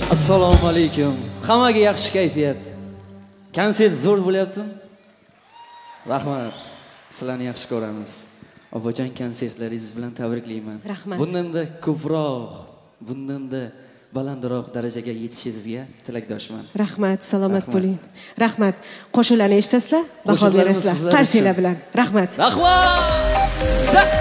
Assalomu alaykum. Hammaga yaxshi kayfiyat. Konsert zo'r bo'lyaptimi? Rahmat. Sizlarni yaxshi ko'ramiz. Opajon, konsertlaringiz bilan tabriklayman. Rahmat. Bundan-da ko'proq, bundan-da balandroq darajaga yetishingizga tilakdoshman. Rahmat, salomat bo'ling. Rahmat. Qo'shiqlarni eshitasizlar, baho berasizlar. Qarsiylar bilan. Rahmat. Rahmat.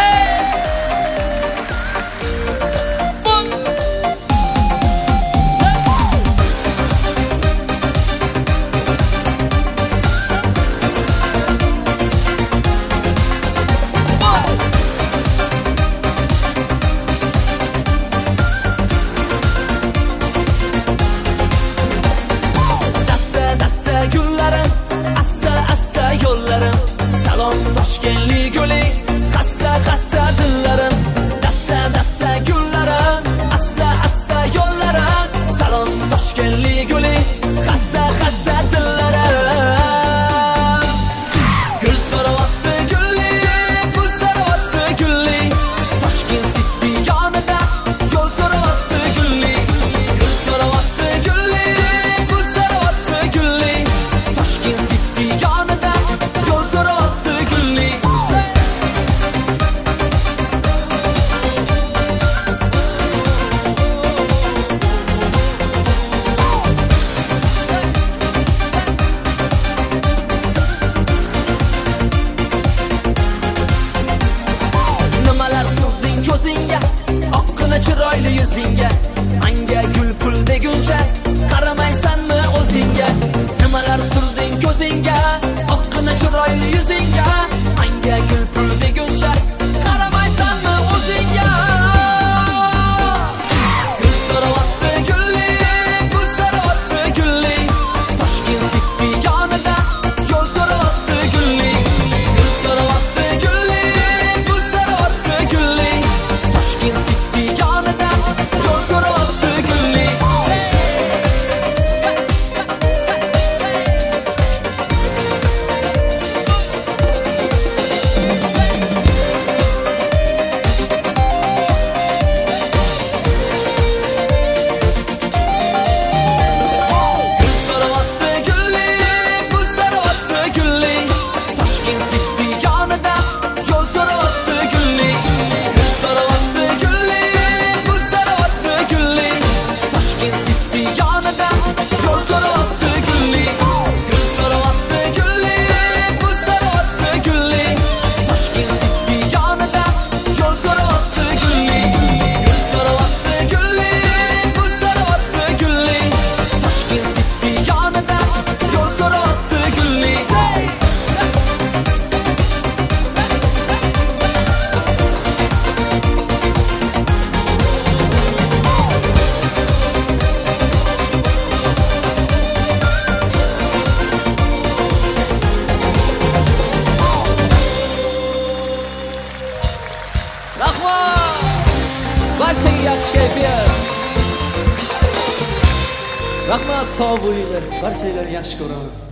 Chiroyli yuzingga anga gul pul deguncha qaramaysanmi o'zingga? Nimalar surding ko'zingga? Oqqina chiroyli yuzingga anga gul pul deguncha qaramaysanmi o'zingga? Gul so'rayapti gulli, gul so'rayapti gulli, Toshkent City yonida yo'l so'rayapti gulli. Gul so'rayapti gulli, gul so'rayapti gulli, Toshkent City yonida yo'l so'rayapti gulli. Barchaga yaxshi kayfiyat. Rahmat, sog' bo'linglar. Barchalarni yaxshi ko'raman.